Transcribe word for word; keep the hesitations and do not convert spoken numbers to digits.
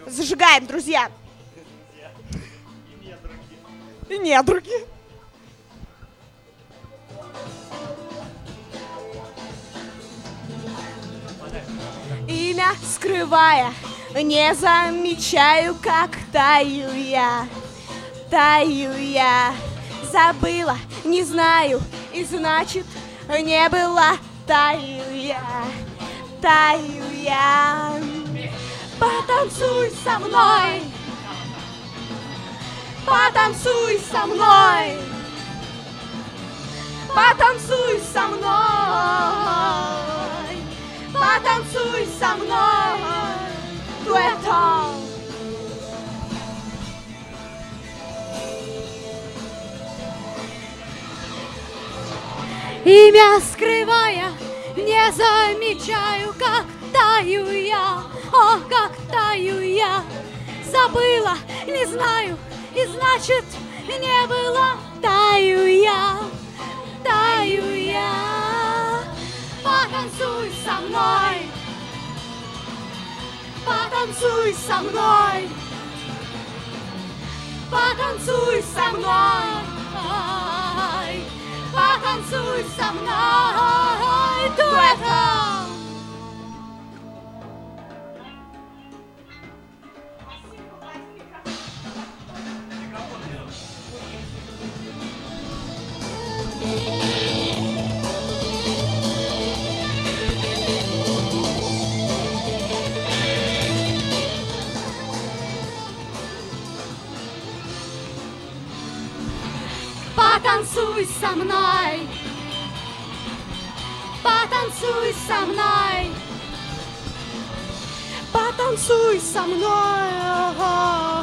Зажигаем, друзья. И недруги. Имя скрывая, не замечаю, как таю я, таю я. Забыла, не знаю, и значит, не была. Таю я, таю я. Потанцуй со мной, потанцуй со мной, потанцуй со мной, потанцуй со мной, дуэтом. Имя скрывая, не замечаю, как таю я, о, как таю я. Забыла, не знаю, и значит, не было. Таю я, таю я. Потанцуй со мной, потанцуй со мной, потанцуй со мной, потанцуй со мной, дуэтом. Потанцуй со мной, потанцуй со мной, Потанцуй со мной.